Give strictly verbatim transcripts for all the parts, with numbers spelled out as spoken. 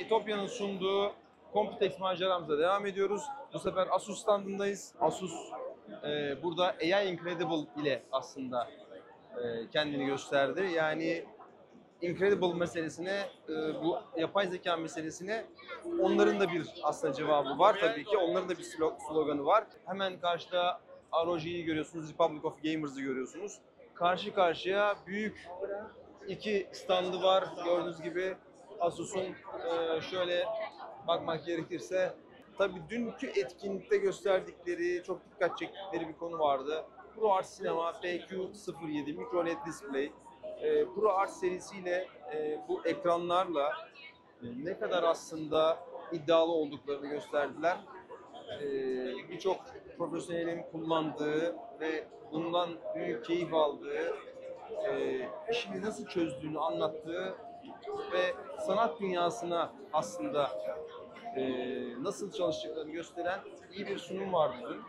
Ütopya'nın sunduğu Computex maceramıza devam ediyoruz. Bu sefer Asus standındayız. Asus e, burada A I Incredible ile aslında e, kendini gösterdi. Yani Incredible meselesine, e, bu yapay zeka meselesine onların da bir aslında cevabı var tabii ki. Onların da bir sloganı var. Hemen karşıda R O G'yi görüyorsunuz, Republic of Gamers'ı görüyorsunuz. Karşı karşıya büyük iki standı var. Gördüğünüz gibi Asus'un e, şöyle bakmak gerekirse, tabii dünkü etkinlikte gösterdikleri, çok dikkat çektikleri bir konu vardı. ProArt Cinema P Q sıfır yedi Micro L E D Display. E, ProArt serisiyle e, bu ekranlarla e, ne kadar aslında iddialı olduklarını gösterdiler. E, Birçok profesyonelin kullandığı ve bundan büyük keyif aldığı, e, işini nasıl çözdüğünü anlattığı ve sanat dünyasına aslında e, nasıl çalıştıklarını gösteren iyi bir sunum vardı dün.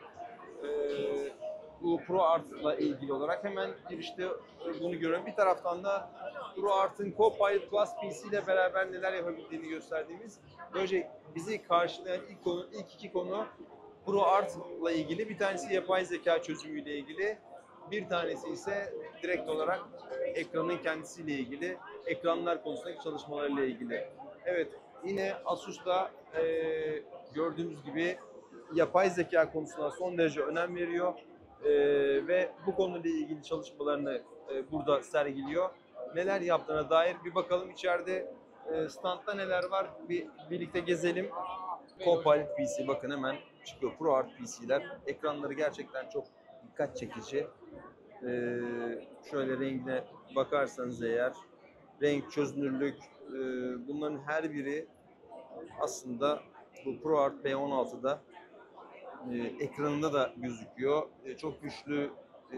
E, bu ProArt'la ilgili olarak hemen girişte bunu görüyorum. Bir taraftan da ProArt'ın Copilot Plus P C ile beraber neler yapabildiğini gösterdiğimiz, böylece bizi karşılayan ilk konu, ilk iki konu ProArt'la ilgili. Bir tanesi yapay zeka çözümüyle ilgili. Bir tanesi ise direkt olarak ekranın kendisiyle ilgili, ekranlar konusundaki çalışmalarıyla ilgili. Evet, yine Asus'ta e, gördüğümüz gibi yapay zeka konusuna son derece önem veriyor e, ve bu konuyla ilgili çalışmalarını e, burada sergiliyor. Neler yaptığına dair bir bakalım, içeride e, standta neler var, bir birlikte gezelim. Copilot P C, bakın hemen çıkıyor, ProArt P C'ler. Ekranları gerçekten çok dikkat çekici. Ee, şöyle rengine bakarsanız eğer, renk, çözünürlük, e, bunların her biri aslında bu ProArt P on altıda e, ekranında da gözüküyor. E, çok güçlü e,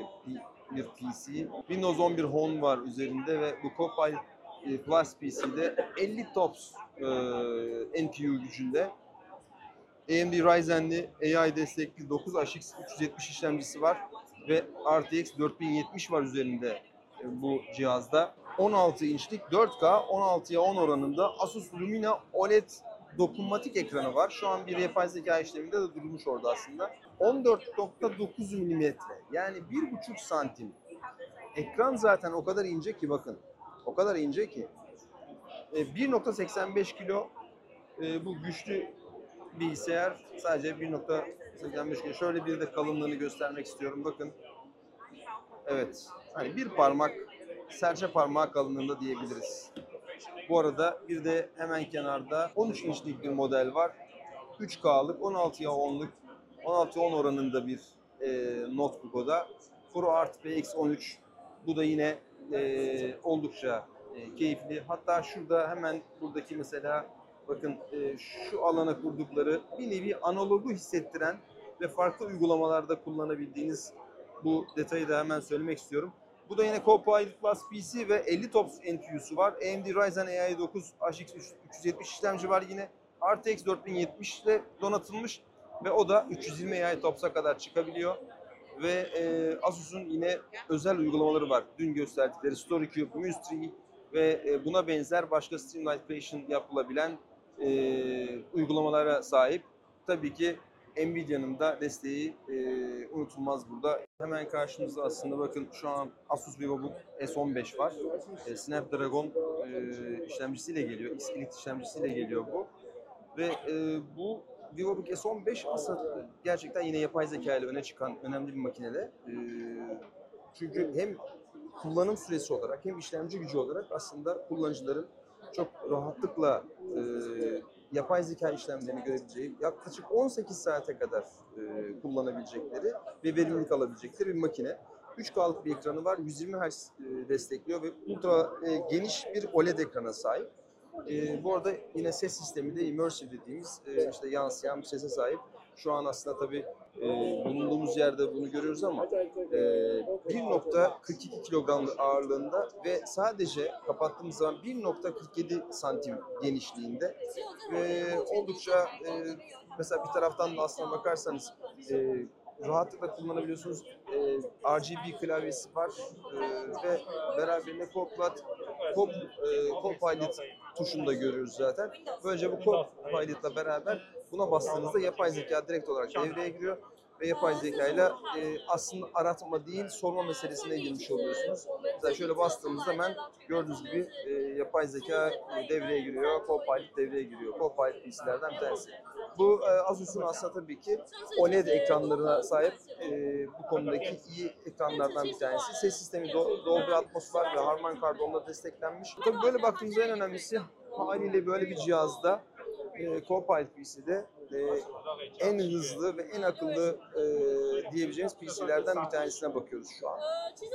bir P C. Windows on bir Home var üzerinde ve bu Copilot Plus P C'de elli TOPS e, N P U gücünde. A M D Ryzen'li A I destekli dokuz H X üç yüz yetmiş işlemcisi var ve R T X dört bin yetmiş var üzerinde bu cihazda. on altı inçlik dört K on altıya on oranında Asus Lumina O L E D dokunmatik ekranı var. Şu an bir yapay zeka işleminde de durmuş orada aslında. on dört nokta dokuz milimetre, yani bir buçuk santim. Ekran zaten o kadar ince ki, bakın. O kadar ince ki. bir nokta seksen beş kilo bu güçlü bilgisayar, sadece bir nokta seksen beş kilo. Şöyle bir de kalınlığını göstermek istiyorum. Bakın. Evet. Hani bir parmak, serçe parmağı kalınlığında diyebiliriz. Bu arada bir de hemen kenarda on üç inçlik bir model var. üç K'lık, on altıya onluk, on altıya on oranında bir e, notebook o da. ProArt P X on üç. Bu da yine e, oldukça e, keyifli. Hatta şurada hemen buradaki mesela, bakın e, şu alana kurdukları bir nevi analogu hissettiren ve farklı uygulamalarda kullanabildiğiniz bu detayı da hemen söylemek istiyorum. Bu da yine Copilot Plus P C ve elli TOPS N P U'su var. A M D Ryzen A I dokuz H X üç yüz yetmiş işlemci var yine. R T X dört bin yetmiş ile donatılmış ve o da üç yüz yirmi A I TOPS'a kadar çıkabiliyor. Ve e, Asus'un yine özel uygulamaları var. Dün gösterdikleri StoryCube, Muse ve e, buna benzer başka Streamlight Creation yapılabilen e, uygulamalara sahip. Tabii ki Nvidia'nın da desteği e, unutulmaz burada. Hemen karşımızda aslında bakın şu an Asus VivoBook S on beş var. E, Snapdragon e, işlemcisiyle geliyor, X-Elite işlemcisiyle geliyor bu. Ve e, bu VivoBook S on beş aslında gerçekten yine yapay zeka ile öne çıkan önemli bir makine de. E, çünkü hem kullanım süresi olarak hem işlemci gücü olarak aslında kullanıcıların çok rahatlıkla e, yapay zeka işlemlerini görebileceği, yaklaşık on sekiz saate kadar e, kullanabilecekleri ve verimlilik alabilecekleri bir makine. üç K'lık bir ekranı var, yüz yirmi Hz e, destekliyor ve ultra e, geniş bir O L E D ekrana sahip. E, bu arada yine ses sistemi de immersive dediğimiz e, işte yansıyan bir sese sahip. Şu an aslında tabii e, bulunduğumuz yerde bunu görüyoruz ama e, bir nokta kırk iki kilogram ağırlığında ve sadece kapattığımız zaman bir nokta kırk yedi santim genişliğinde ve oldukça e, mesela bir taraftan da aslına bakarsanız e, rahatlıkla kullanabiliyorsunuz. E, R G B klavyesi var e, ve beraberinde Copilot, Cop, e, Copilot tuşunu da görüyoruz zaten. Böylece bu Copilot'la beraber buna bastığınızda yapay zeka direkt olarak devreye giriyor. Ve yapay zekayla e, aslında aratma değil, sorma meselesine girmiş oluyorsunuz. Mesela şöyle bastığımızda hemen gördüğünüz gibi e, yapay zeka e, devreye giriyor, Copilot devreye giriyor. Copilot P C'lerden bir tanesi. Bu e, Asus'un aslında tabii ki O L E D ekranlarına sahip e, bu konudaki iyi ekranlardan bir tanesi. Ses sistemi Do- Dolby Atmos var ve Harman Kardon'la desteklenmiş. Tabii böyle baktığımızda en önemlisi haliyle böyle bir cihazda e, Copilot P C'de e, en hızlı ve en akıllı e, diyebileceğimiz P C'lerden bir tanesine bakıyoruz şu an.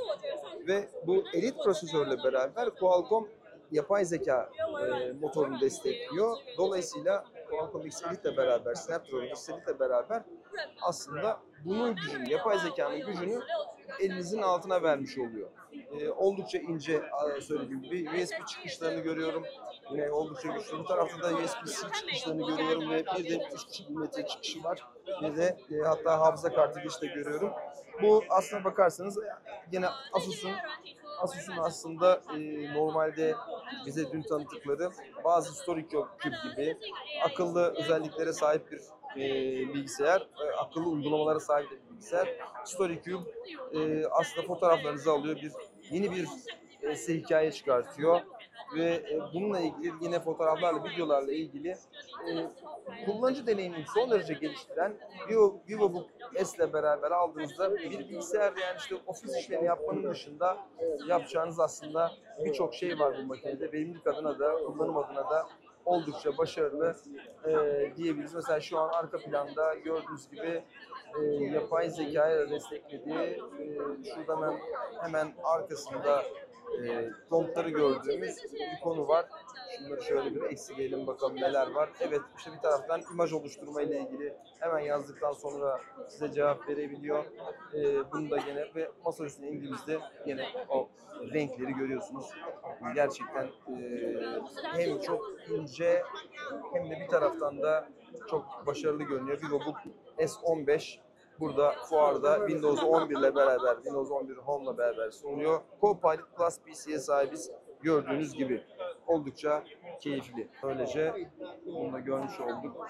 Ve bu Elite prosesörle beraber Qualcomm yapay zeka e, motorunu destekliyor. Dolayısıyla Qualcomm X Elite ile beraber, Snapdragon X Elite ile beraber aslında bunun gücünü, yapay zekanın gücünü elinizin altına vermiş oluyor. Ee, oldukça ince söylediğim gibi U S B çıkışlarını görüyorum. Yine oldukça güçlü. Bu tarafta da U S B-C çıkışlarını görüyorum ve bir de üç milimetre çıkışı var. Bir de e, hatta hafıza kartı girişi de görüyorum. Bu aslına bakarsanız yine Asus'un Asus'un aslında e, normalde bize dün tanıttıkları bazı Story Cube gibi akıllı özelliklere sahip bir e, bilgisayar, e, akıllı uygulamalara sahip bir bilgisayar. Story Cube e, aslında fotoğraflarınızı alıyor, bir yeni bir e, size hikaye çıkartıyor ve e, bununla ilgili yine fotoğraflarla, videolarla ilgili e, kullanıcı deneyimini son derece geliştiren Vivo, VivoBook S ile beraber aldığınızda bir bilgisayar, yani işte ofis işlerini yapmanın dışında yapacağınız aslında birçok şey var bu makinede. Verimlilik adına da, kullanım adına da oldukça başarılı e, diyebiliriz. Mesela şu an arka planda gördüğünüz gibi e, yapay zekayla desteklediği, e, şurada hemen, hemen arkasında e, promptları gördüğümüz bir konu var. Şunları şöyle bir eksileyelim bakalım neler var. Evet, işte bir taraftan imaj oluşturma ile ilgili hemen yazdıktan sonra size cevap verebiliyor. E, bunu da gene ve masa üstüne indiğimizde yine o renkleri görüyorsunuz. Gerçekten e, hem çok ince hem de bir taraftan da çok başarılı görünüyor. VivoBook S on beş burada fuarda Windows on bir ile beraber, Windows on bir Home ile beraber sunuluyor. Copilot Plus P C'ye sahibiz. Gördüğünüz gibi oldukça keyifli. Böylece bunu da görmüş olduk.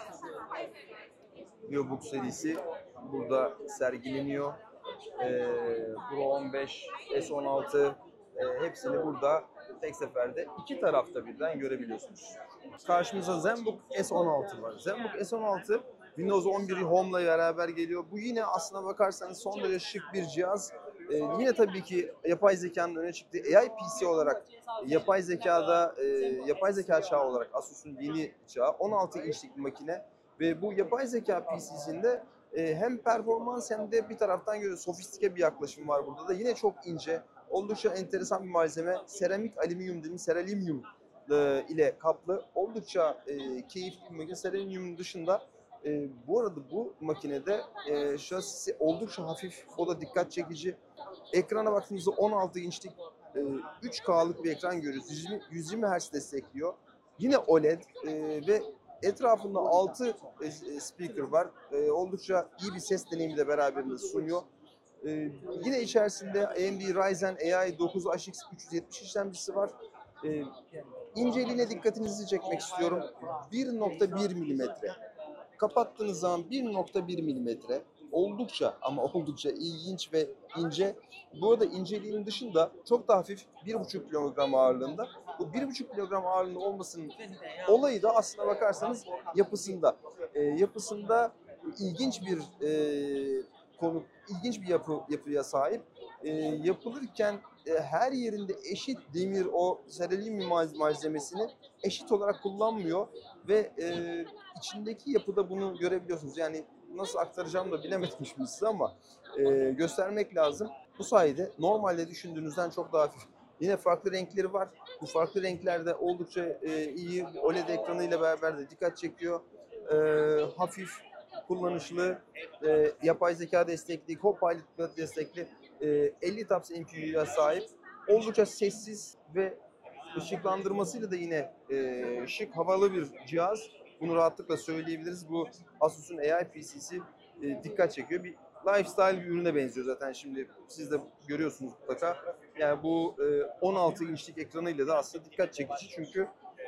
VivoBook serisi burada sergileniyor. Ee, Pro on beş, S on altı e, hepsini burada tek seferde iki tarafta birden görebiliyorsunuz. Karşımıza ZenBook S on altı var. ZenBook S on altı Windows on bir Home ile beraber geliyor. Bu yine aslına bakarsanız son derece şık bir cihaz. Ee, yine tabii ki yapay zekanın öne çıktığı A I P C olarak, yapay zekada, e, yapay zeka çağı olarak Asus'un yeni çağı on altı inçlik bir makine ve bu yapay zeka P C'sinde e, hem performans hem de bir taraftan göre sofistike bir yaklaşım var burada da. Yine çok ince, oldukça enteresan bir malzeme. Seramik alüminyum dediğimiz seralyum e, ile kaplı. Oldukça e, keyifli bir makine. Seralyumun dışında e, bu arada bu makinede e, şasisi oldukça hafif. O da dikkat çekici. Ekrana baktığımızda on altı inçlik e, üç K'lık bir ekran görüyoruz. yüz yirmi, yüz yirmi Hz destekliyor. Yine O L E D e, ve etrafında altı e, speaker var. E, oldukça iyi bir ses deneyimi de beraberinde sunuyor. E, yine içerisinde A M D Ryzen A I dokuz H X üç yüz yetmiş işlemcisi var. E, inceliğine dikkatinizi çekmek istiyorum. bir nokta bir milimetre. Kapattığınız zaman bir nokta bir milimetre. Oldukça ama oldukça ilginç ve ince. Bu arada inceliğinin dışında çok da hafif bir buçuk kilogram ağırlığında. Bu bir buçuk kilogram ağırlığında olmasının olayı da aslına bakarsanız yapısında. E, yapısında ilginç bir e, konu, ilginç bir yapı yapıya sahip. E, yapılırken e, her yerinde eşit demir, o seralyum malzemesini eşit olarak kullanmıyor ve e, içindeki yapıda bunu görebiliyorsunuz. Yani nasıl aktaracağımı da bilemedim şimdi size ama e, göstermek lazım. Bu sayede normalde düşündüğünüzden çok daha hafif. Yine farklı renkleri var. Bu farklı renklerde oldukça e, iyi. O L E D ekranıyla beraber de dikkat çekiyor. E, hafif, kullanışlı, e, yapay zeka destekli, Copilot destekli e, elli TOPS M P U'ya sahip. Oldukça sessiz ve ışıklandırmasıyla da yine e, şık, havalı bir cihaz. Bunu rahatlıkla söyleyebiliriz. Bu Asus'un A I P C'si e, dikkat çekiyor. Bir lifestyle bir ürüne benziyor zaten, şimdi siz de görüyorsunuz mutlaka. Yani bu e, on altı inçlik ekranıyla da aslında dikkat çekici, çünkü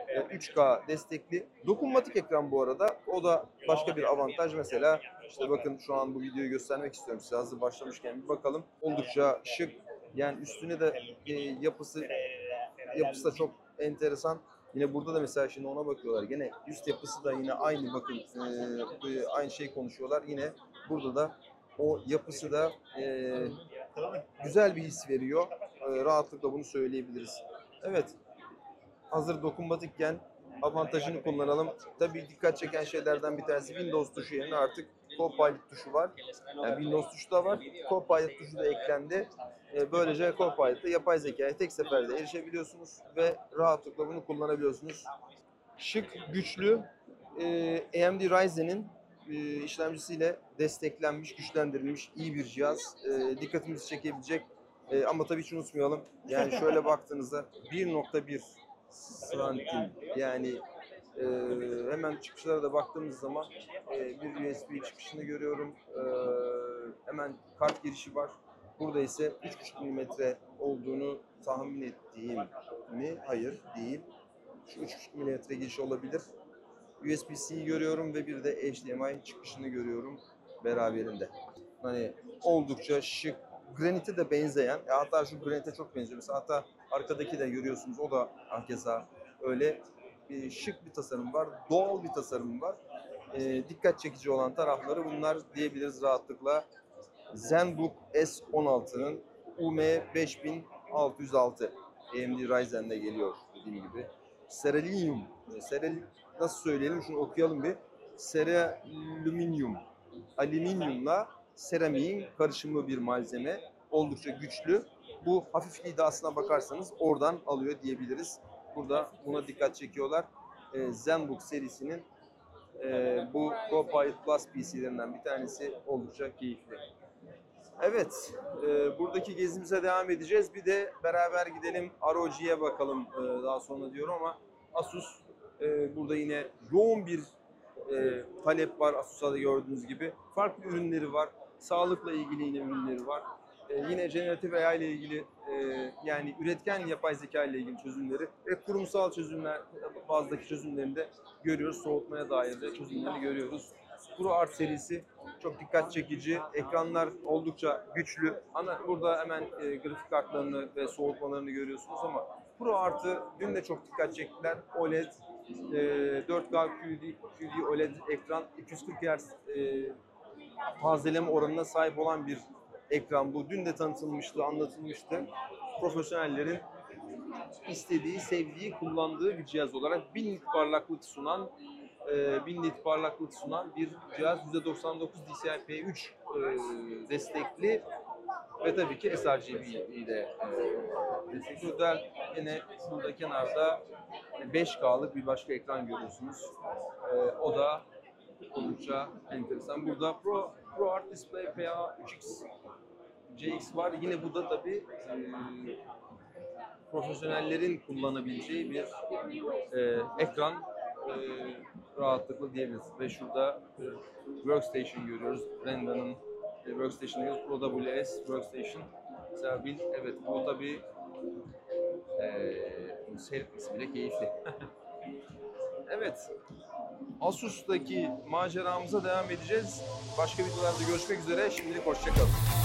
e, üç K destekli. Dokunmatik ekran bu arada. O da başka bir avantaj. Mesela işte bakın şu an bu videoyu göstermek istiyorum size. Hazır başlamışken bir bakalım. Oldukça şık. Yani üstüne de e, yapısı yapısı da çok enteresan. Yine burada da mesela şimdi ona bakıyorlar. Yine üst yapısı da yine aynı, bakın e, aynı şey konuşuyorlar. Yine burada da o yapısı da e, güzel bir his veriyor. E, rahatlıkla bunu söyleyebiliriz. Evet. Hazır dokunmatikken avantajını kullanalım. Tabii dikkat çeken şeylerden bir tanesi Windows tuşu yerine artık Copilot tuşu var. Yani Windows tuşu da var. Copilot tuşu da eklendi. Böylece Copilot'ta yapay zekaya tek seferde erişebiliyorsunuz ve rahatlıkla bunu kullanabiliyorsunuz. Şık, güçlü, A M D Ryzen'in işlemcisiyle desteklenmiş, güçlendirilmiş iyi bir cihaz. Dikkatimizi çekebilecek. Ama tabii hiç unutmayalım. Yani şöyle baktığınızda bir nokta bir santim, yani e, hemen çıkışlara da baktığımız zaman e, bir U S B çıkışını görüyorum. E, hemen kart girişi var. Burada ise üç buçuk milimetre olduğunu tahmin ettiğim mi? Hayır, değil. Şu üç buçuk milimetre giriş olabilir. U S B-C'yi görüyorum ve bir de H D M I çıkışını görüyorum beraberinde. Hani oldukça şık, granite de benzeyen, hatta şu granite çok benziyor. Mesela hatta arkadaki de görüyorsunuz, o da hakeza öyle bir şık bir tasarım var, doğal bir tasarım var. E, dikkat çekici olan tarafları bunlar diyebiliriz rahatlıkla. ZenBook S on altının U M beş bin altı yüz altı A M D Ryzen'de geliyor dediğim gibi. Seralium, Serel nasıl söyleyelim, şunu okuyalım bir. Seraluminium, alüminyumla seramiğin karışımı bir malzeme. Oldukça güçlü. Bu hafifliği de aslına bakarsanız oradan alıyor diyebiliriz. Burada buna dikkat çekiyorlar. Ee, ZenBook serisinin e, bu Copilot Plus P C'lerinden bir tanesi, oldukça keyifli. Evet, e, buradaki gezimize devam edeceğiz. Bir de beraber gidelim R O G'ye bakalım e, daha sonra diyorum ama Asus e, burada yine yoğun bir e, talep var. Asus'ta da gördüğünüz gibi farklı ürünleri var. Sağlıkla ilgili yine ürünleri var. E, yine generatif A I ile ilgili e, yani üretken yapay zeka ile ilgili çözümleri ve kurumsal çözümler, bazdaki çözümlerini de görüyoruz. Soğutmaya dair de çözümlerini görüyoruz. ProArt serisi çok dikkat çekici. Ekranlar oldukça güçlü. Ana burada hemen e, grafik kartlarını ve soğutmalarını görüyorsunuz ama ProArt'ı dün de çok dikkat çektiler. O L E D, e, dört K Q D, Q D O L E D ekran, iki yüz kırk Hz e, tazeleme oranına sahip olan bir ekran bu. Dün de tanıtılmıştı, anlatılmıştı. Profesyonellerin istediği, sevdiği, kullandığı bir cihaz olarak bin nit parlaklık sunan bin nit parlaklık sunan bir cihaz. yüzde doksan dokuz D C I P üç e, destekli ve tabii ki s R G B ile e, destekli. Özel yine burada kenarda beş K'lık bir başka ekran görüyorsunuz. E, o da oldukça enteresan. Burada Pro ProArt Display P A üç X C X var. Yine bu da tabii e, profesyonellerin kullanabileceği bir e, ekran. E, rahatlıkla diyebiliriz. Ve şurada e, workstation görüyoruz. Brenda'nın e, workstation görüyoruz. Pro W S workstation. Mesela bir, evet bu tabii e, seyretmesi bile keyifli. Evet. Asus'taki maceramıza devam edeceğiz. Başka videolarda görüşmek üzere. Şimdilik hoşça kalın.